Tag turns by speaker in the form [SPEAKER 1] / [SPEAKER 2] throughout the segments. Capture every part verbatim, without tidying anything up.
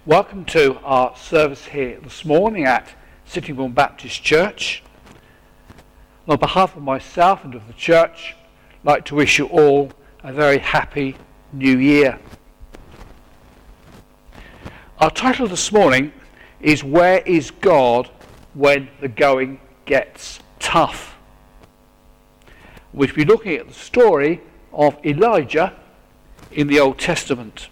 [SPEAKER 1] Welcome to our service here this morning at Sittingbourne Baptist Church. On behalf of myself and of the church, I'd like to wish you all a very happy new year. Our title this morning is Where is God When the Going Gets Tough? We'll be looking at the story of Elijah in the Old Testament.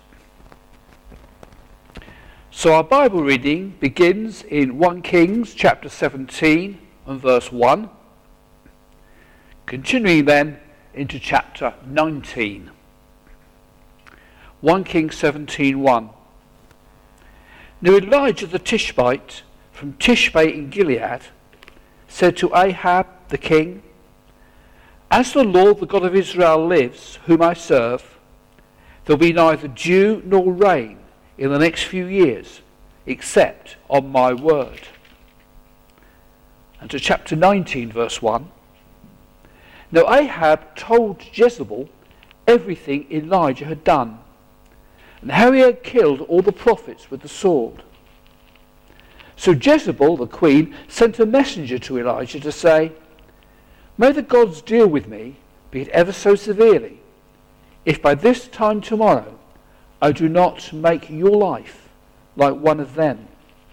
[SPEAKER 1] So our Bible reading begins in First Kings chapter seventeen and verse one, continuing then into chapter nineteen. First Kings seventeen one. Now Elijah the Tishbite from Tishbe in Gilead said to Ahab the king, As the Lord the God of Israel lives, whom I serve, there will be neither dew nor rain in the next few years, except on my word. And to chapter nineteen, verse one. Now Ahab told Jezebel everything Elijah had done, and how he had killed all the prophets with the sword. So Jezebel, the queen, sent a messenger to Elijah to say, May the gods deal with me, be it ever so severely, if by this time tomorrow I do not make your life like one of them.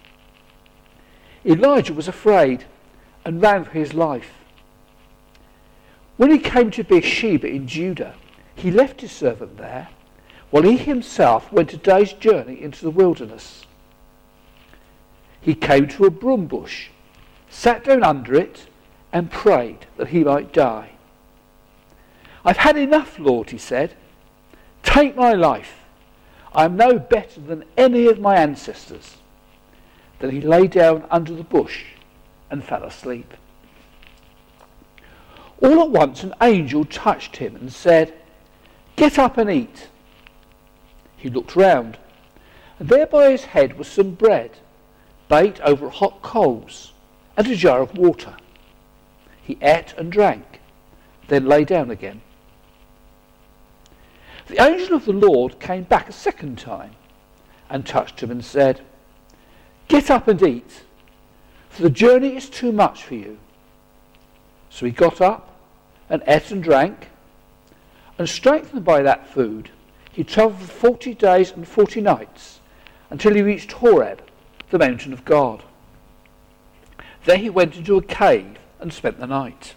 [SPEAKER 1] Elijah was afraid and ran for his life. When he came to Beersheba in Judah, he left his servant there, while he himself went a day's journey into the wilderness. He came to a broom bush, sat down under it, and prayed that he might die. I've had enough, Lord, he said. Take my life. I am no better than any of my ancestors. Then he lay down under the bush and fell asleep. All at once an angel touched him and said, Get up and eat. He looked round, and there by his head was some bread, baked over hot coals, and a jar of water. He ate and drank, then lay down again. The angel of the Lord came back a second time and touched him and said, Get up and eat, for the journey is too much for you. So he got up and ate and drank, and strengthened by that food, he travelled for forty days and forty nights until he reached Horeb, the mountain of God. There he went into a cave and spent the night.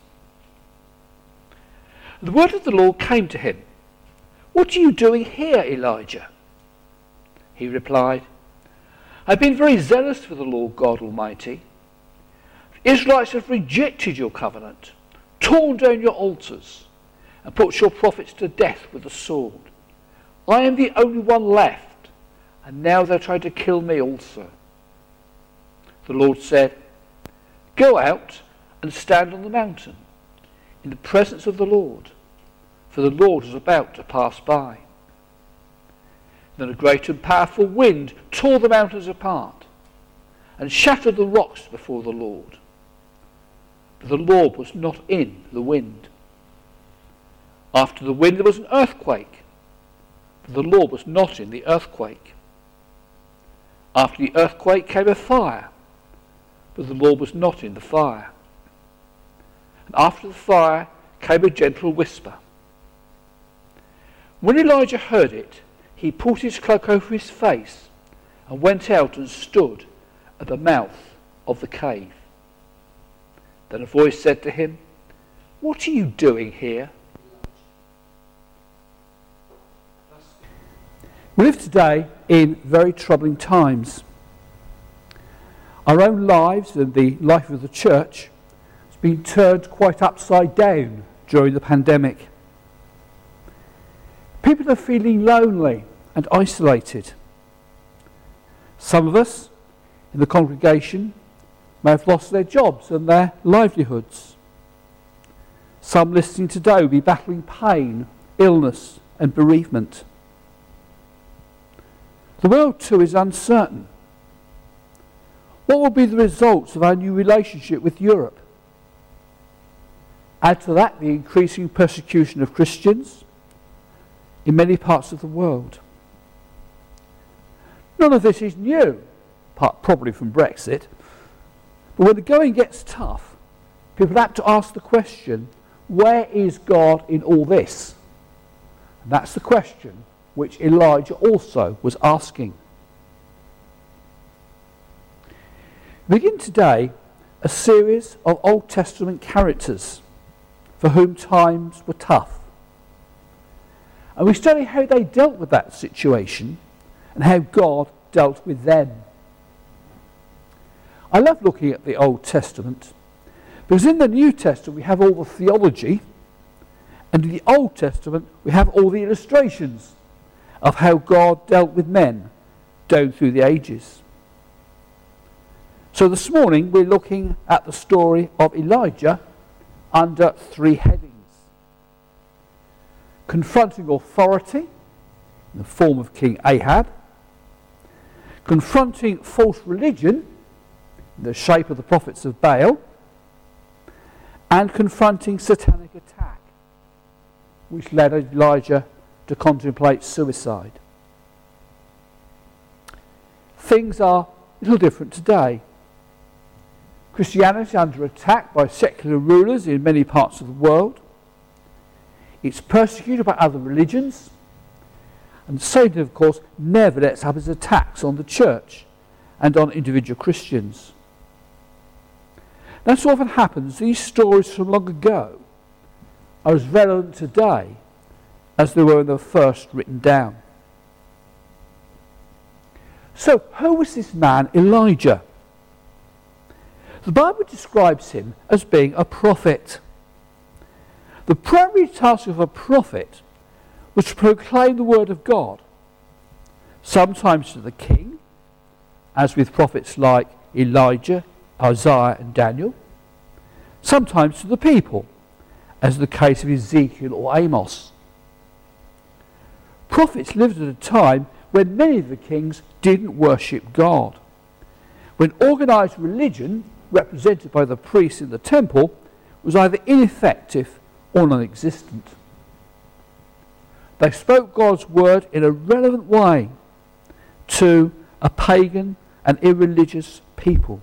[SPEAKER 1] The word of the Lord came to him, What are you doing here, Elijah? He replied, I've been very zealous for the Lord God Almighty. The Israelites have rejected your covenant, torn down your altars, and put your prophets to death with the sword. I am the only one left, and now they're trying to kill me also. The Lord said, Go out and stand on the mountain in the presence of the Lord, for the Lord is about to pass by. Then a great and powerful wind tore the mountains apart and shattered the rocks before the Lord. But the Lord was not in the wind. After the wind there was an earthquake, but the Lord was not in the earthquake. After the earthquake came a fire, but the Lord was not in the fire. And after the fire came a gentle whisper. When Elijah heard it, he put his cloak over his face and went out and stood at the mouth of the cave. Then a voice said to him, What are you doing here? We live today in very troubling times. Our own lives and the life of the church has been turned quite upside down during the pandemic. People are feeling lonely and isolated. Some of us in the congregation may have lost their jobs and their livelihoods. Some listening today will be battling pain, illness and bereavement. The world too is uncertain. What will be the results of our new relationship with Europe? Add to that the increasing persecution of Christians in many parts of the world. None of this is new, apart probably from Brexit. But when the going gets tough, people have to ask the question, where is God in all this? And that's the question which Elijah also was asking. We begin today a series of Old Testament characters for whom times were tough. And we study how they dealt with that situation and how God dealt with them. I love looking at the Old Testament because in the New Testament we have all the theology, and in the Old Testament we have all the illustrations of how God dealt with men down through the ages. So this morning we're looking at the story of Elijah under three headings. Confronting authority in the form of King Ahab, confronting false religion in the shape of the prophets of Baal, and confronting satanic attack, which led Elijah to contemplate suicide. Things are a little different today. Christianity is under attack by secular rulers in many parts of the world. It's persecuted by other religions. And Satan, of course, never lets up his attacks on the church and on individual Christians. That's what often happens. These stories from long ago are as relevant today as they were when they were first written down. So, who was this man Elijah? The Bible describes him as being a prophet. The primary task of a prophet was to proclaim the word of God, sometimes to the king, as with prophets like Elijah, Isaiah and Daniel, sometimes to the people, as in the case of Ezekiel or Amos. Prophets lived at a time when many of the kings didn't worship God, when organised religion, represented by the priests in the temple, was either ineffective or non-existent. They spoke God's word in a relevant way to a pagan and irreligious people.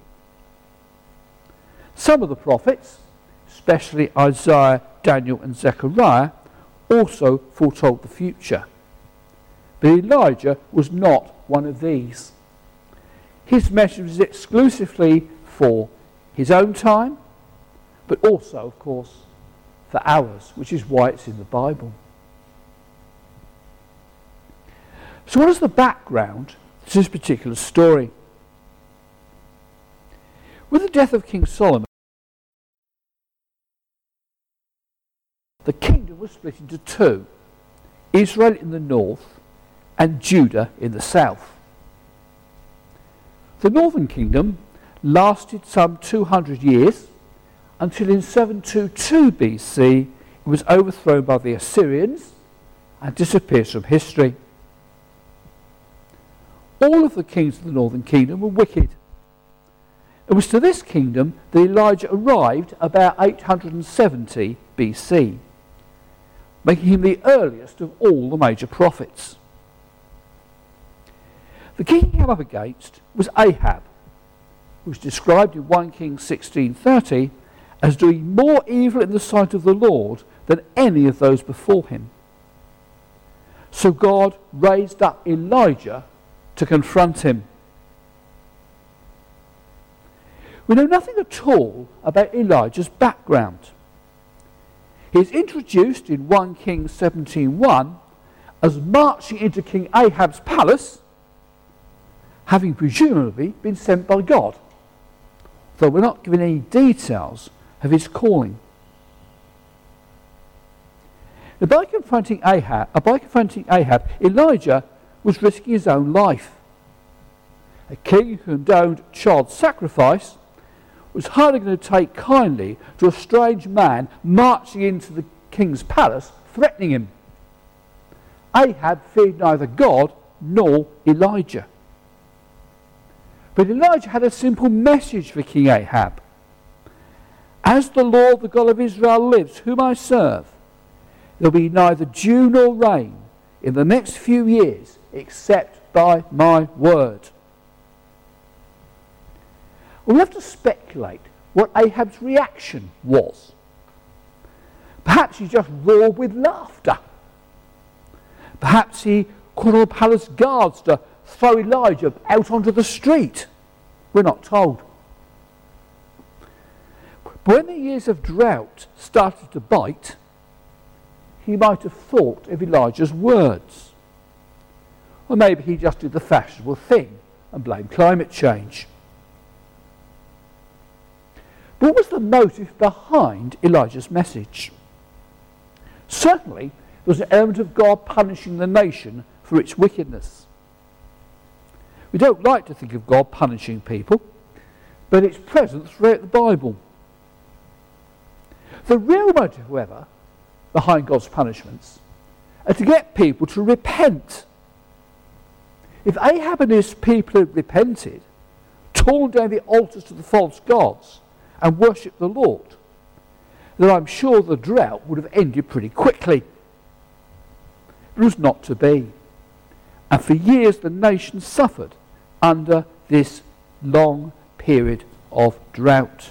[SPEAKER 1] Some of the prophets, especially Isaiah, Daniel and Zechariah, also foretold the future. But Elijah was not one of these. His message was exclusively for his own time, but also, of course, for ours, which is why it's in the Bible. So what is the background to this particular story? With the death of King Solomon, the kingdom was split into two, Israel in the north and Judah in the south. The northern kingdom lasted some two hundred years until in seven twenty-two B C it was overthrown by the Assyrians and disappears from history. All of the kings of the northern kingdom were wicked. It was to this kingdom that Elijah arrived about eight hundred seventy B C, making him the earliest of all the major prophets. The king he came up against was Ahab, who was described in First Kings sixteen thirty as doing more evil in the sight of the Lord than any of those before him. So God raised up Elijah to confront him. We know nothing at all about Elijah's background. He is introduced in First Kings seventeen one as marching into King Ahab's palace, having presumably been sent by God, though we're not given any details of his calling. Now, by confronting Ahab, uh, by confronting Ahab, Elijah was risking his own life. A king who condoned child sacrifice was hardly going to take kindly to a strange man marching into the king's palace, threatening him. Ahab feared neither God nor Elijah. But Elijah had a simple message for King Ahab. As the Lord, the God of Israel, lives, whom I serve, there will be neither dew nor rain in the next few years except by my word. We have to speculate what Ahab's reaction was. Perhaps he just roared with laughter. Perhaps he called on the palace guards to throw Elijah out onto the street. We're not told. But when the years of drought started to bite, he might have thought of Elijah's words. Or maybe he just did the fashionable thing and blamed climate change. But what was the motive behind Elijah's message? Certainly, there was an element of God punishing the nation for its wickedness. We don't like to think of God punishing people, but it's present throughout the Bible. The real motive, however, behind God's punishments are to get people to repent. If Ahab and his people had repented, torn down the altars to the false gods, and worshipped the Lord, then I'm sure the drought would have ended pretty quickly. It was not to be. And for years the nation suffered under this long period of drought.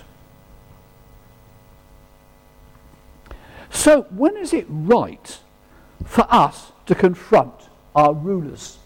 [SPEAKER 1] So when is it right for us to confront our rulers?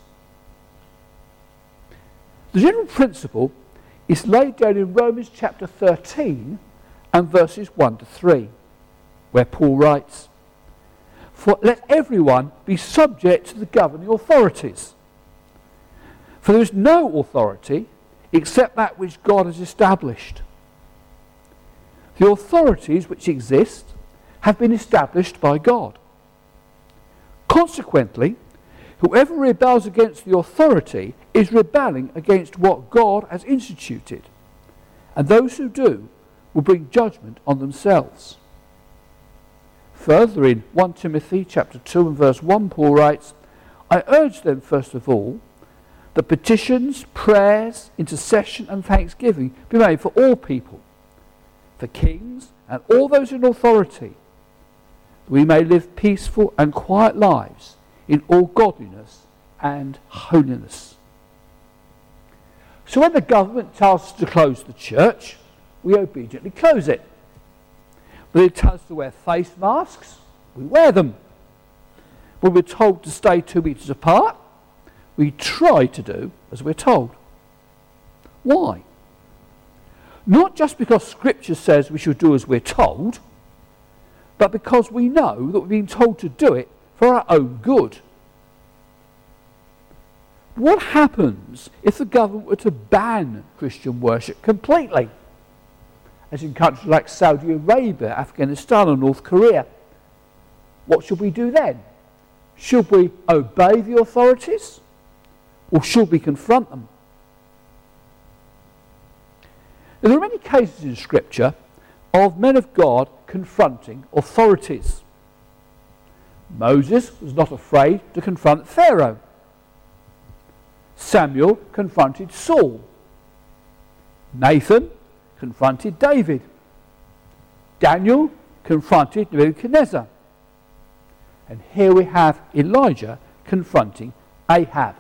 [SPEAKER 1] The general principle is laid down in Romans chapter thirteen and verses one to three, where Paul writes, "For let everyone be subject to the governing authorities. For there is no authority except that which God has established. The authorities which exist have been established by God. Consequently, whoever rebels against the authority is rebelling against what God has instituted, and those who do will bring judgment on themselves." Further, in First Timothy chapter two and verse one, Paul writes, "I urge them first of all that petitions, prayers, intercession and thanksgiving be made for all people, for kings and all those in authority, that we may live peaceful and quiet lives in all godliness and holiness." So when the government tells us to close the church, we obediently close it. When it tells us to wear face masks, we wear them. When we're told to stay two metres apart, we try to do as we're told. Why? Not just because Scripture says we should do as we're told, but because we know that we've been told to do it for our own good. What happens if the government were to ban Christian worship completely? As in countries like Saudi Arabia, Afghanistan and North Korea. What should we do then? Should we obey the authorities? Or should we confront them? Now, there are many cases in Scripture of men of God confronting authorities. Moses was not afraid to confront Pharaoh. Samuel confronted Saul. Nathan confronted David. Daniel confronted Nebuchadnezzar. And here we have Elijah confronting Ahab.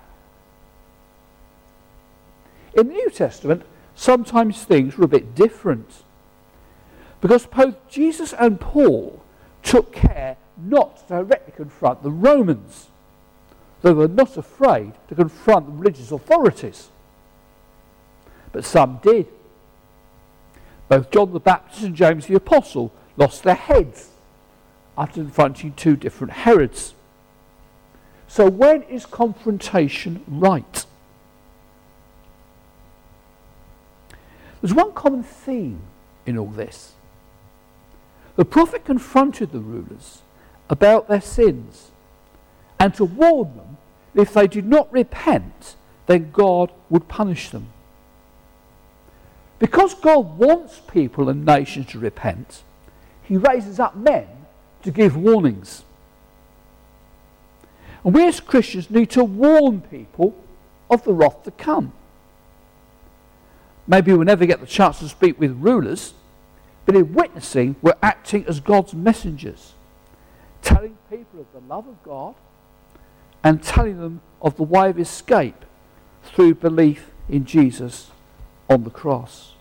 [SPEAKER 1] In the New Testament, sometimes things were a bit different, because both Jesus and Paul took care not to directly confront the Romans. They were not afraid to confront the religious authorities. But some did. Both John the Baptist and James the Apostle lost their heads after confronting two different Herods. So when is confrontation right? There's one common theme in all this. The prophet confronted the rulers about their sins and to warn them that if they did not repent, then God would punish them. Because God wants people and nations to repent, he raises up men to give warnings. And we as Christians need to warn people of the wrath to come. Maybe we'll never get the chance to speak with rulers, but in witnessing, we're acting as God's messengers, telling people of the love of God and telling them of the way of escape through belief in Jesus on the cross.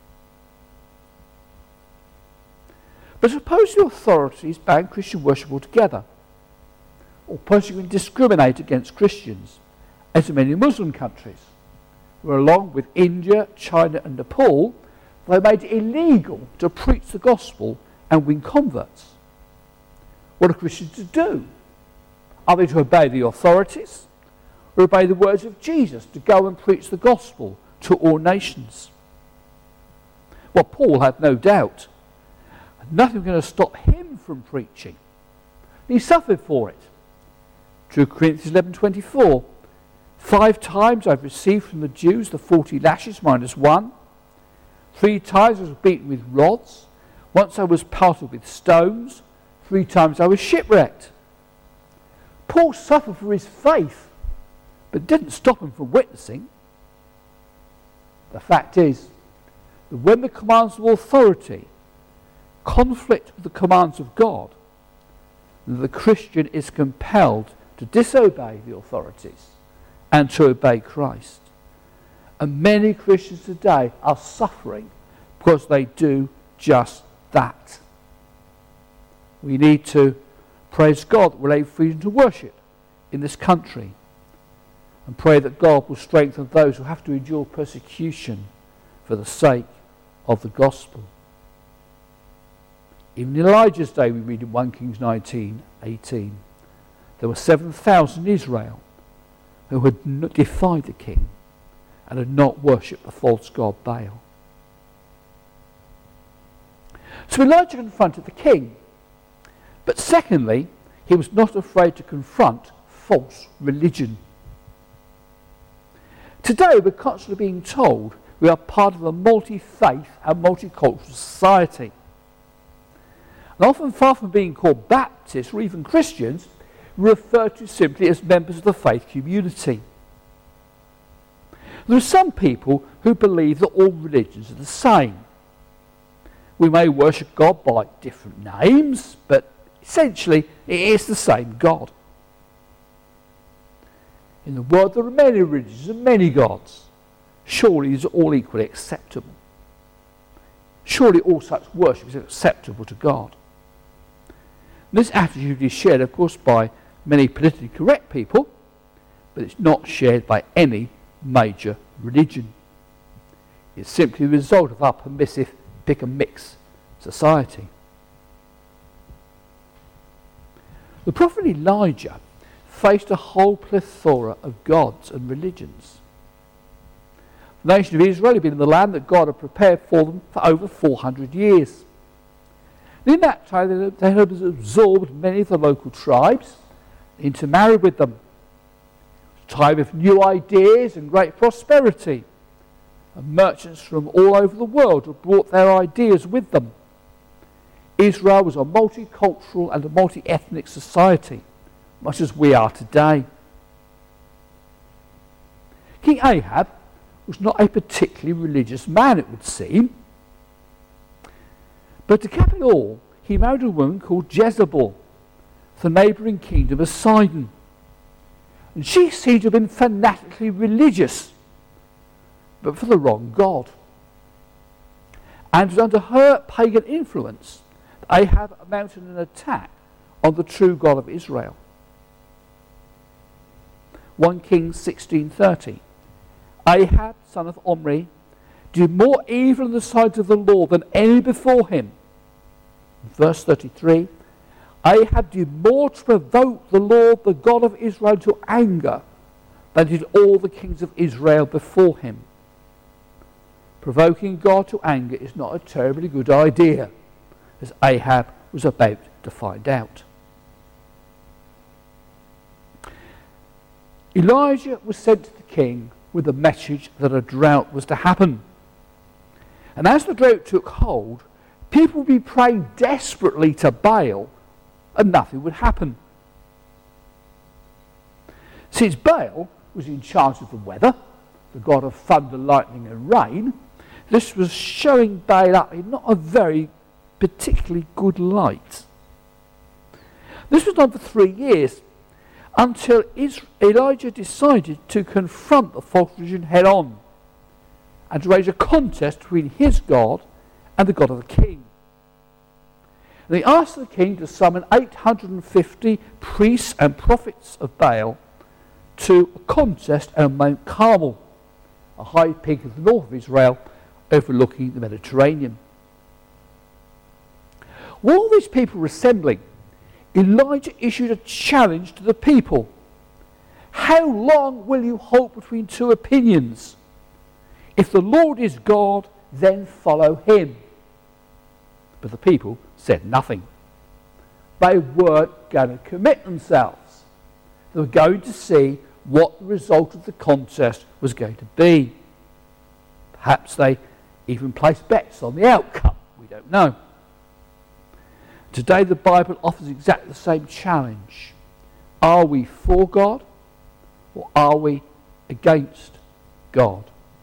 [SPEAKER 1] But suppose the authorities ban Christian worship altogether, or persecute and discriminate against Christians, as in many Muslim countries, where along with India, China and Nepal, they made it illegal to preach the gospel and win converts. What are Christians to do? Are they to obey the authorities, or obey the words of Jesus to go and preach the gospel to all nations? Well, Paul had no doubt. Nothing was going to stop him from preaching. He suffered for it. two Corinthians eleven twenty-four. Five times I've received from the Jews the forty lashes minus one. Three times I was beaten with rods. Once I was pelted with stones. Three times I was shipwrecked. Paul suffered for his faith, but didn't stop him from witnessing. The fact is that when the commands of authority conflict with the commands of God, the Christian is compelled to disobey the authorities and to obey Christ. And many Christians today are suffering because they do just that. We need to praise God that we're able freedom to worship in this country, and pray that God will strengthen those who have to endure persecution for the sake of the gospel. Even in Elijah's day, we read in First Kings nineteen eighteen, there were seven thousand in Israel who had not defied the king and had not worshipped the false god Baal. So Elijah confronted the king. But secondly, he was not afraid to confront false religion. Today we're constantly being told we are part of a multi-faith and multicultural society. And often, far from being called Baptists or even Christians, we're referred to simply as members of the faith community. There are some people who believe that all religions are the same. We may worship God by different names, but essentially it is the same God. In the world there are many religions and many gods. Surely these are all equally acceptable. Surely all such worship is acceptable to God. This attitude is shared, of course, by many politically correct people, but it's not shared by any major religion. It's simply the result of our permissive pick-and-mix society. The prophet Elijah faced a whole plethora of gods and religions. The nation of Israel had been in the land that God had prepared for them for over four hundred years. And in that time they had absorbed many of the local tribes, intermarried with them. A time of new ideas and great prosperity. And merchants from all over the world had brought their ideas with them. Israel was a multicultural and a multi-ethnic society, much as we are today. King Ahab was not a particularly religious man, it would seem. But to cap it all, he married a woman called Jezebel, the neighbouring kingdom of Sidon. And she seemed to have been fanatically religious, but for the wrong God. And it was under her pagan influence that Ahab mounted an attack on the true God of Israel. First Kings sixteen thirty. Ahab, son of Omri, did more evil in the sight of the Lord than any before him. Verse thirty-three. Ahab did more to provoke the Lord, the God of Israel, to anger than did all the kings of Israel before him. Provoking God to anger is not a terribly good idea, as Ahab was about to find out. Elijah was sent to the king with the message that a drought was to happen. And as the drought took hold, people would be praying desperately to Baal and nothing would happen. Since Baal was in charge of the weather, the god of thunder, lightning and rain, this was showing Baal up in not a very particularly good light. This was done for three years. until Elijah decided to confront the false religion head on and to raise a contest between his God and the God of the king. And he asked the king to summon eight hundred fifty priests and prophets of Baal to a contest on Mount Carmel, a high peak of the north of Israel overlooking the Mediterranean. While these people were assembling, Elijah issued a challenge to the people. How long will you hold between two opinions? If the Lord is God, then follow him. But the people said nothing. They weren't going to commit themselves. They were going to see what the result of the contest was going to be. Perhaps they even placed bets on the outcome. We don't know. Today the Bible offers exactly the same challenge. Are we for God or are we against God?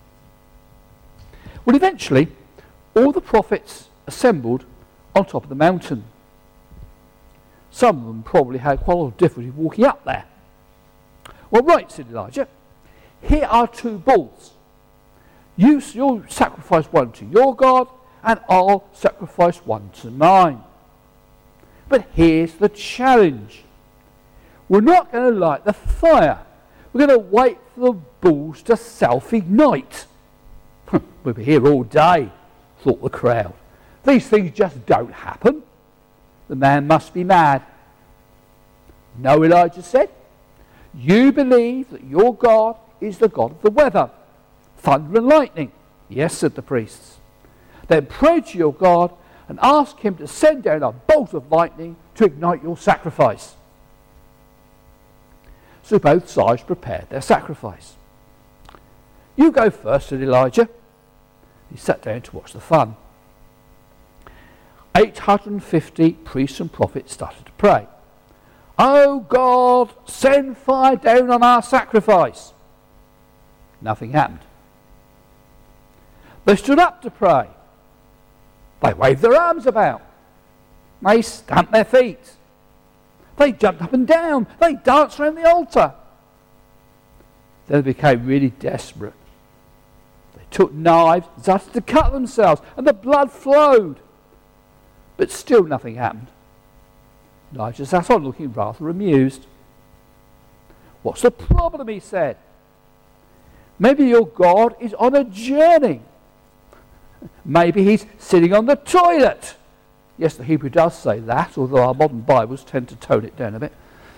[SPEAKER 1] Well, eventually, all the prophets assembled on top of the mountain. Some of them probably had quite a lot of difficulty walking up there. Well, right, said Elijah, here are two bulls. You, you'll sacrifice one to your God, and I'll sacrifice one to mine. But here's the challenge. We're not going to light the fire. We're going to wait for the bulls to self-ignite. We'll be here all day, thought the crowd. These things just don't happen. The man must be mad. No, Elijah said. You believe that your God is the God of the weather, thunder and lightning. Yes, said the priests. Then pray to your God and ask him to send down a bolt of lightning to ignite your sacrifice. So both sides prepared their sacrifice. You go first, said Elijah. He sat down to watch the fun. eight hundred fifty priests and prophets started to pray. Oh God, send fire down on our sacrifice. Nothing happened. They stood up to pray. They waved their arms about. They stamped their feet. They jumped up and down. They danced around the altar. Then they became really desperate. They took knives and started to cut themselves, and the blood flowed. But still nothing happened. Elijah sat on looking rather amused. What's the problem, he said. Maybe your God is on a journey. Maybe he's sitting on the toilet. Yes, the Hebrew does say that, although our modern Bibles tend to tone it down a bit.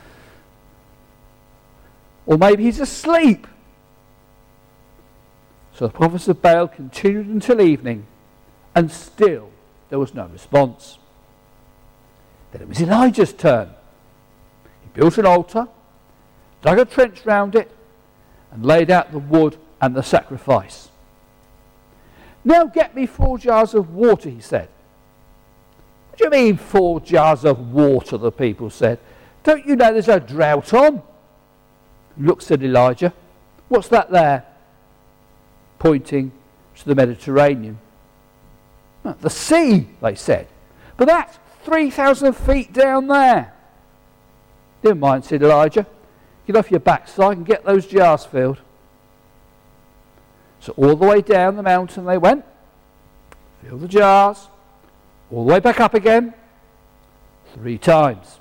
[SPEAKER 1] Or maybe he's asleep. So the prophets of Baal continued until evening, and still there was no response. Then it was Elijah's turn. He built an altar, dug a trench round it, and laid out the wood and the sacrifice. Now get me four jars of water, he said. What do you mean four jars of water, the people said. Don't you know there's a drought on? Look, said Elijah. What's that there? Pointing to the Mediterranean. The sea, they said. But that's three thousand feet down there. Never mind, said Elijah. Get off your backside and get those jars filled. So all the way down the mountain they went, filled the jars, all the way back up again, three times.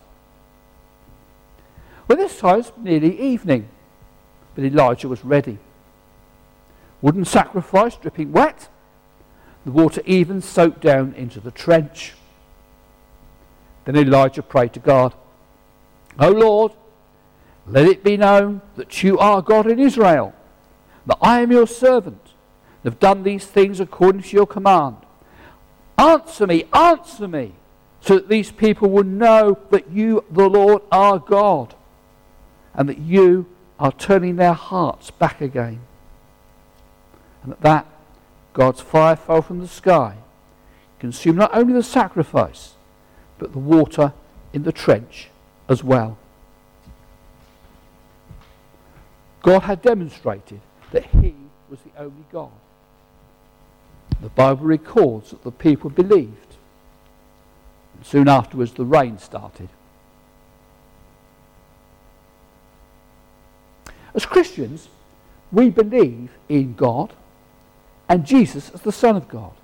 [SPEAKER 1] Well, this time it's nearly evening, but Elijah was ready. Wooden sacrifice dripping wet, the water even soaked down into the trench. Then Elijah prayed to God, O Lord, let it be known that you are God in Israel, that I am your servant, and have done these things according to your command. Answer me, answer me, so that these people will know that you, the Lord, are God, and that you are turning their hearts back again. And at that, God's fire fell from the sky, consumed not only the sacrifice, but the water in the trench as well. God had demonstrated that he was the only God. The Bible records that the people believed. And soon afterwards the rain started. As Christians, we believe in God and Jesus as the Son of God.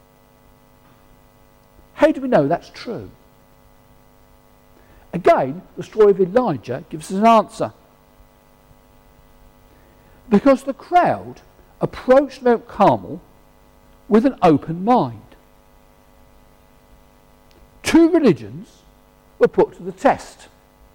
[SPEAKER 1] How do we know that's true? Again, the story of Elijah gives us an answer. Because the crowd approached Mount Carmel with an open mind. Two religions were put to the test.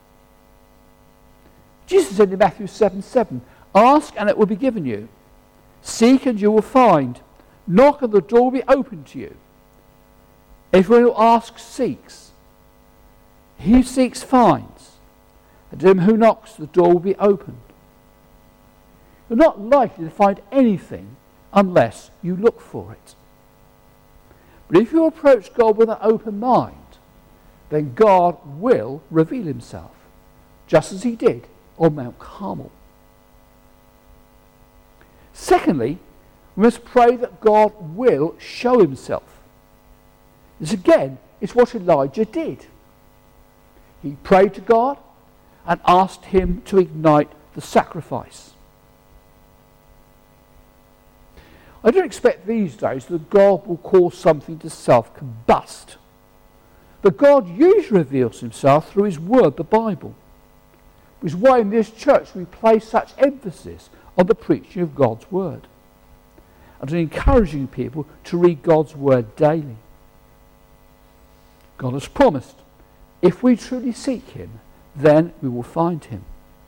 [SPEAKER 1] Jesus said in Matthew seven seven, "Ask and it will be given you. Seek and you will find. Knock and the door will be opened to you. Everyone who asks seeks. He who seeks finds. And to him who knocks the door will be opened." You're not likely to find anything unless you look for it. But if you approach God with an open mind, then God will reveal himself, just as he did on Mount Carmel. Secondly, we must pray that God will show himself. This again is what Elijah did. He prayed to God and asked him to ignite the sacrifice. I don't expect these days that God will cause something to self-combust. But God usually reveals himself through his word, the Bible. Which is why in this church we place such emphasis on the preaching of God's word and on encouraging people to read God's word daily. God has promised, if we truly seek him, then we will find him.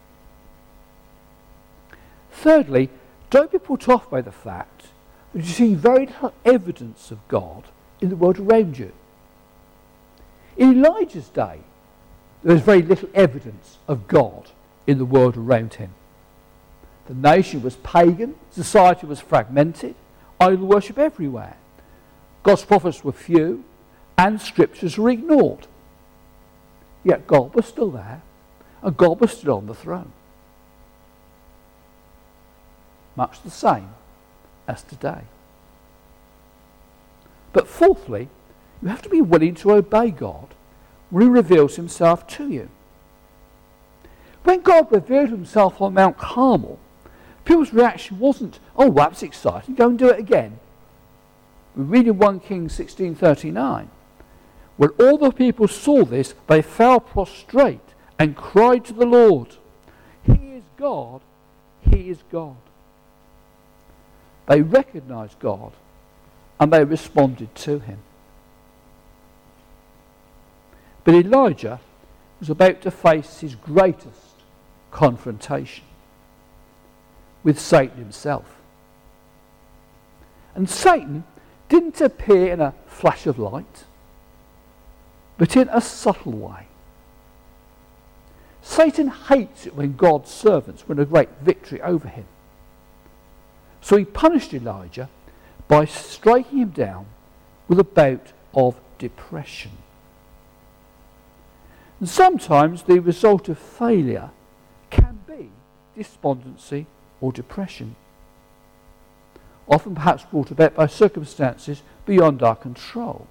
[SPEAKER 1] Thirdly, don't be put off by the fact that you see very little evidence of God in the world around you. In Elijah's day, there was very little evidence of God in the world around him. The nation was pagan, society was fragmented, idol worship everywhere. God's prophets were few, and scriptures were ignored. Yet God was still there, and God was still on the throne. Much the same as today. But fourthly, you have to be willing to obey God when he reveals himself to you. When God revealed himself on Mount Carmel, people's reaction wasn't, "Oh, that's exciting, go and do it again." We read in First Kings sixteen thirty-nine, "When all the people saw this, they fell prostrate and cried to the Lord, 'He is God, he is God.'" They recognized God and they responded to him. But Elijah was about to face his greatest confrontation with Satan himself. And Satan didn't appear in a flash of light, but in a subtle way. Satan hates it when God's servants win a great victory over him. So he punished Elijah by striking him down with a bout of depression. And sometimes the result of failure can be despondency or depression, often perhaps brought about by circumstances beyond our control.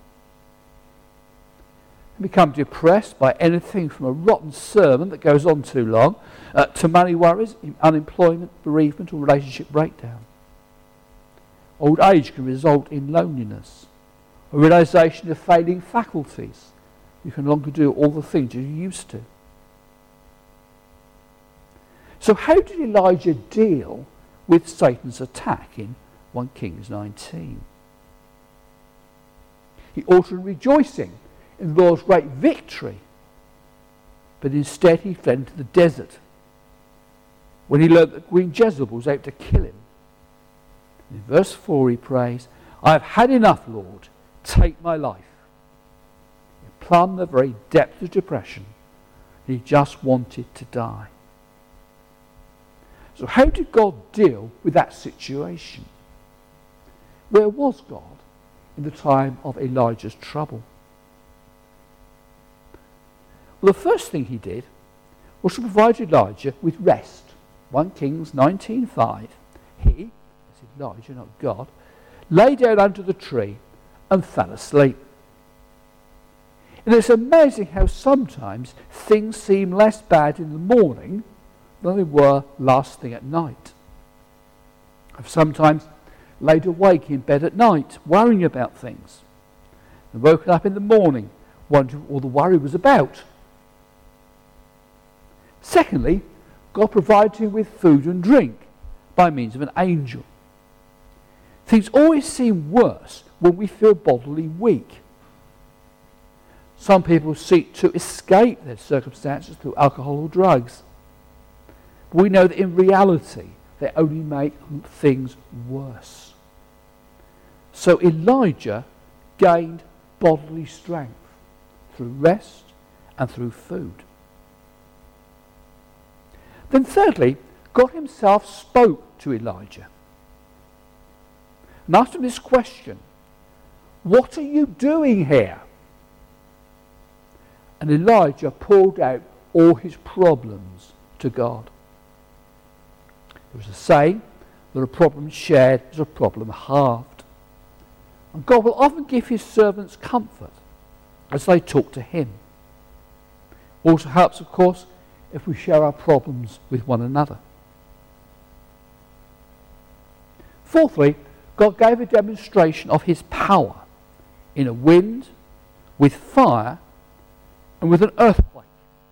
[SPEAKER 1] We become depressed by anything from a rotten sermon that goes on too long uh, to money worries, unemployment, bereavement or relationship breakdown. Old age can result in loneliness, a realization of failing faculties. You can no longer do all the things you used to. So how did Elijah deal with Satan's attack in First Kings nineteen? He ought to be rejoicing in the Lord's great victory, but instead he fled into the desert when he learned that Queen Jezebel was out to kill him. In verse four he prays, "I have had enough, Lord, take my life." He plumbed the very depth of depression. He just wanted to die. So how did God deal with that situation? Where was God in the time of Elijah's trouble? Well, the first thing he did was to provide Elijah with rest. First Kings nineteen five. He, that's Elijah, not God, lay down under the tree and fell asleep. And it's amazing how sometimes things seem less bad in the morning than they were last thing at night. I've sometimes laid awake in bed at night, worrying about things, and woken up in the morning, wondering what all the worry was about. Secondly, God provided him with food and drink by means of an angel. Things always seem worse when we feel bodily weak. Some people seek to escape their circumstances through alcohol or drugs. But we know that in reality, they only make things worse. So Elijah gained bodily strength through rest and through food. Then thirdly, God himself spoke to Elijah and asked him this question: what are you doing here? And Elijah poured out all his problems to God. There was a saying that a problem shared is a problem halved. And God will often give his servants comfort as they talk to him. Also helps, of course, if we share our problems with one another. Fourthly, God gave a demonstration of his power in a wind, with fire, and with an earthquake.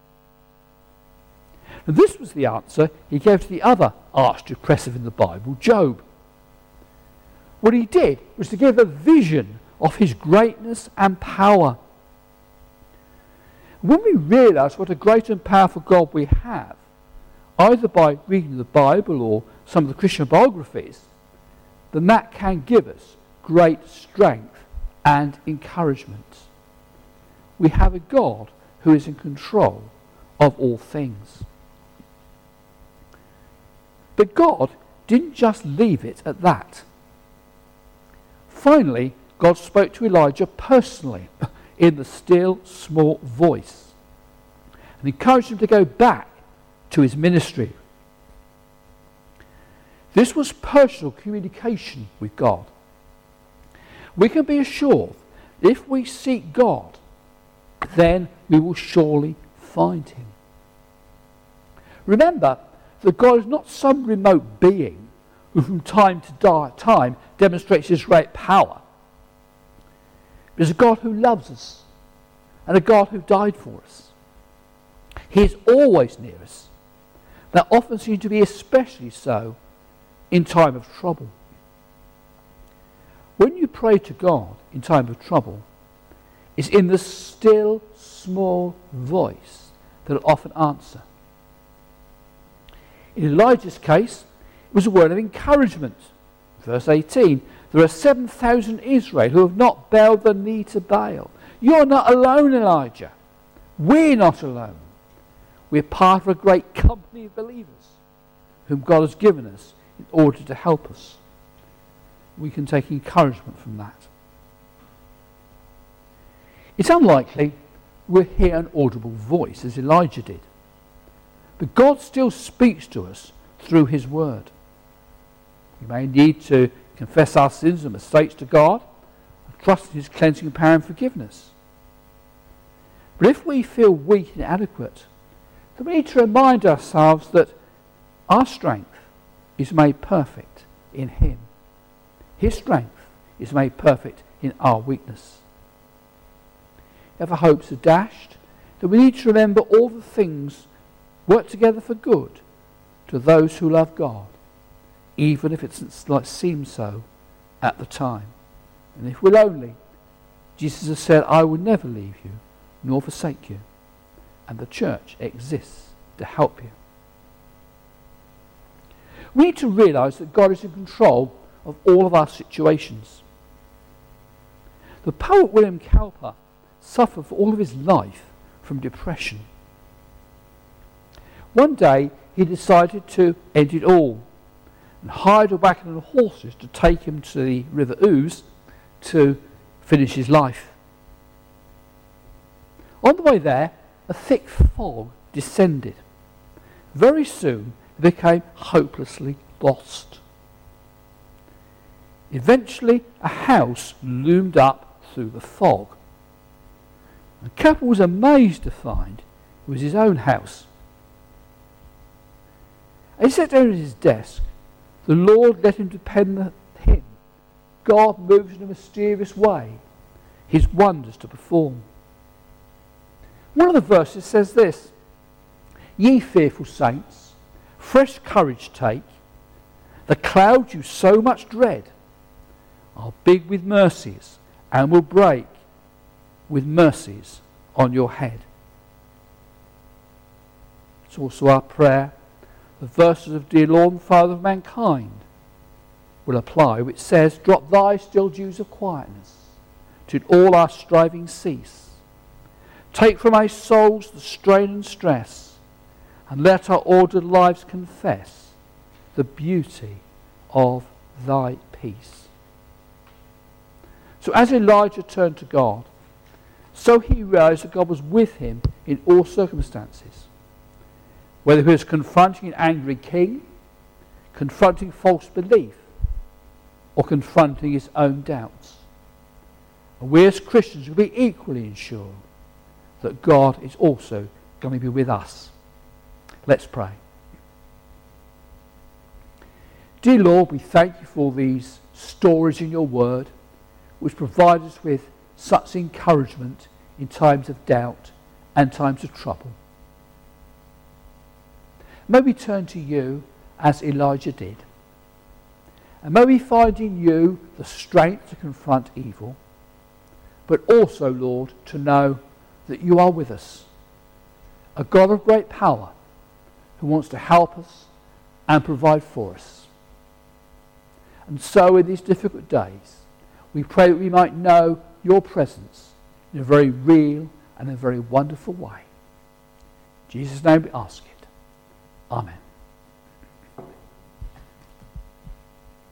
[SPEAKER 1] And this was the answer he gave to the other arch-depressive in the Bible, Job. What he did was to give a vision of his greatness and power. When we realise what a great and powerful God we have, either by reading the Bible or some of the Christian biographies, then that can give us great strength and encouragement. We have a God who is in control of all things. But God didn't just leave it at that. Finally, God spoke to Elijah personally in the still small voice and encouraged him to go back to his ministry. This was personal communication with God. We can be assured that if we seek God, then we will surely find him. Remember that God is not some remote being who from time to time demonstrates his great power. It is a God who loves us and a God who died for us. He is always near us. That often seems to be especially so in time of trouble. When you pray to God in time of trouble, it's in the still small voice that will often answer. In Elijah's case, it was a word of encouragement. Verse eighteen, there are seven thousand in Israel who have not bowed the knee to Baal. You're not alone, Elijah. We're not alone. We're part of a great company of believers whom God has given us in order to help us. We can take encouragement from that. It's unlikely we'll hear an audible voice as Elijah did. But God still speaks to us through his word. We may need to confess our sins and mistakes to God and trust in his cleansing power and forgiveness. But if we feel weak and inadequate, then we need to remind ourselves that our strength is made perfect in him. His strength is made perfect in our weakness. If our hopes are dashed, then we need to remember all the things work together for good to those who love God, even if it seems so at the time. And if we're lonely, Jesus has said, I will never leave you nor forsake you. And the church exists to help you. We need to realise that God is in control of all of our situations. The poet William Cowper suffered for all of his life from depression. One day he decided to end it all and hired a wagon and horses to take him to the River Ouse to finish his life. On the way there, a thick fog descended. Very soon he became hopelessly lost. Eventually a house loomed up through the fog. The couple was amazed to find it was his own house. As he sat down at his desk, the Lord let him depend on him. God moves in a mysterious way, his wonders to perform. One of the verses says this: "Ye fearful saints, fresh courage take. The clouds you so much dread are big with mercies and will break with mercies on your head." It's also our prayer. The verses of Dear Lord, Father of mankind, will apply, which says, "Drop thy still dews of quietness, till all our striving cease. Take from our souls the strain and stress, and let our ordered lives confess the beauty of thy peace." So as Elijah turned to God, so he realized that God was with him in all circumstances. Whether he was confronting an angry king, confronting false belief, or confronting his own doubts. And we as Christians will be equally ensured that God is also going to be with us. Let's pray. Dear Lord, we thank you for these stories in your word, which provide us with such encouragement in times of doubt and times of trouble. May we turn to you as Elijah did. And may we find in you the strength to confront evil, but also, Lord, to know that you are with us, a God of great power who wants to help us and provide for us. And so in these difficult days, we pray that we might know your presence in a very real and a very wonderful way. In Jesus' name we ask it. Amen.